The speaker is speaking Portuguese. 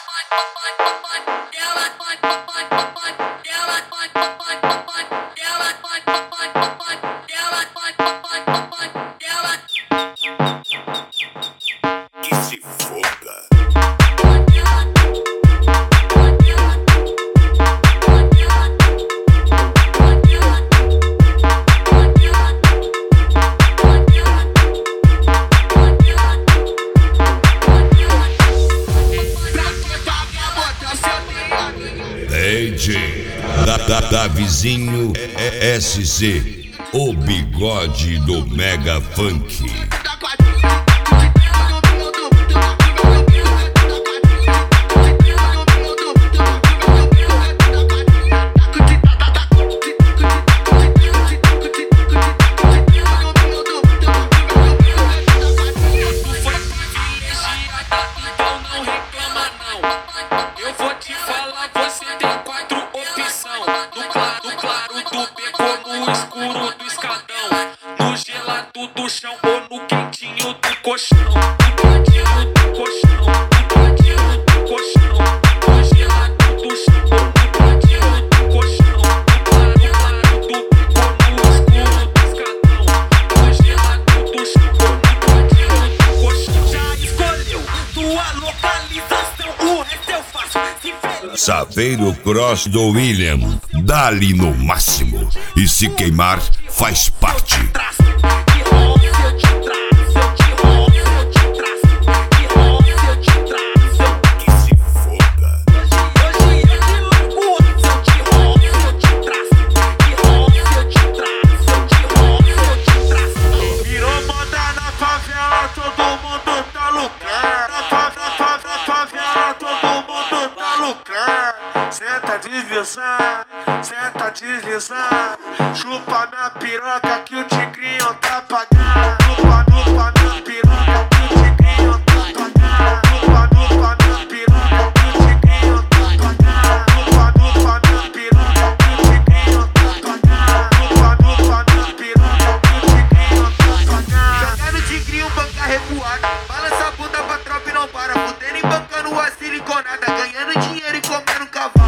Que se foda. DJ da Vizinho SC, o bigode do Mega Funk. No escuro do escadão, no gelado do chão ou no quentinho do colchão. No quentinho do colchão, no quentinho do colchão, no gelado do chão ou no quentinho do colchão. No claro do beco, no escuro do escadão, no gelado do chão ou no quentinho do colchão. Já escolheu tua localização, o resto eu faço. Saveiro Cross do William, dá-lhe no máximo, e se queimar, faz parte. Que se foda. Virou moda na favela, todo mundo tá lucrando. Na favela, todo mundo tá lucrando. Senta deslizando, senta deslizando. Chupa minha piroca que o tigrinho tá pagando. Chupa minha piroca que o tigrinho tá pagando. Chupa minha piroca que o tigrinho tá pagando. Chupa minha piroca que o tigrinho tá pagando. Chupa minha piroca que o tigrinho tá pagando. Joga no tigrinho, banca recuada. Balança a bunda pra tropa e não para. Fudendo e bancando a siliconada. Ganhando dinheiro e comendo cavalo.